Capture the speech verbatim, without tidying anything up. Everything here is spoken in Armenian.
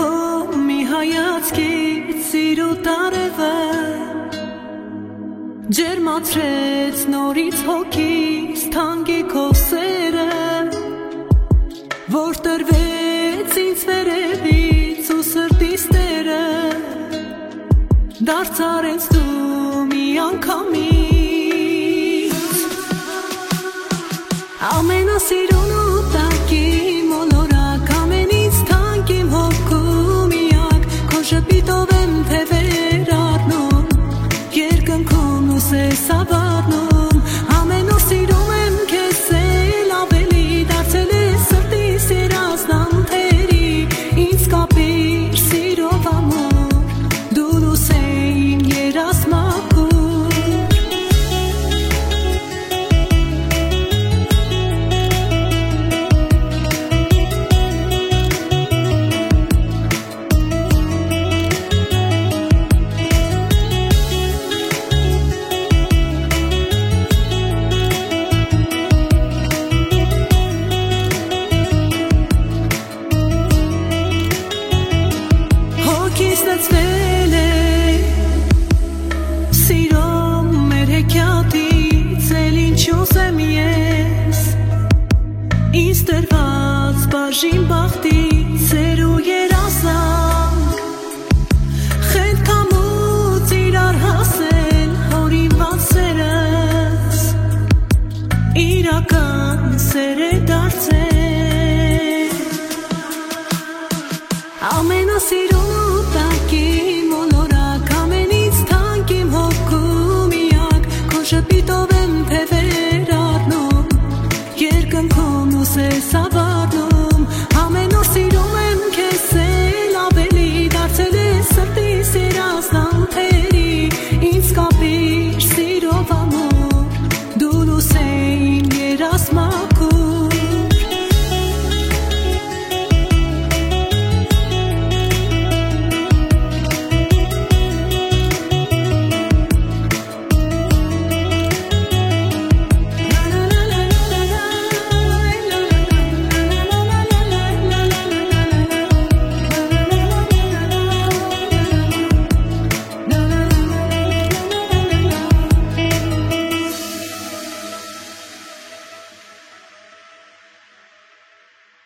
մի հայացքից սիրո տարևը ջերմացրեց նորից հոգիս թանկի քո սերը, որ տրվեց ինձ վերևից ու սրտիս տերը, դարձարեց դու մի անգամից ամենասիրուն ու տակ իմ մոլորակ, ամենից թանկ իմ հոգու միակ, քո շպիտով եմ թևեր առնում, երկնքում լույսես ավառնում, ամենասիրում եմ քեզ էլ ավելի, դարձել ես սրտիս երազնանքերի, ինձ կապիր սիրով ամուր, դու լույս իմ երազմակում հոգիս լցվել է սիրո մեր հեքիաթից, էլ ինչ ուզեմ ես ինձ տրված բաժին բախտից սեր ու երազանք, խելքամուց իրար հասել հորինված սերս իրական սեր է դարձել ամենասիրուն ու տակ իմ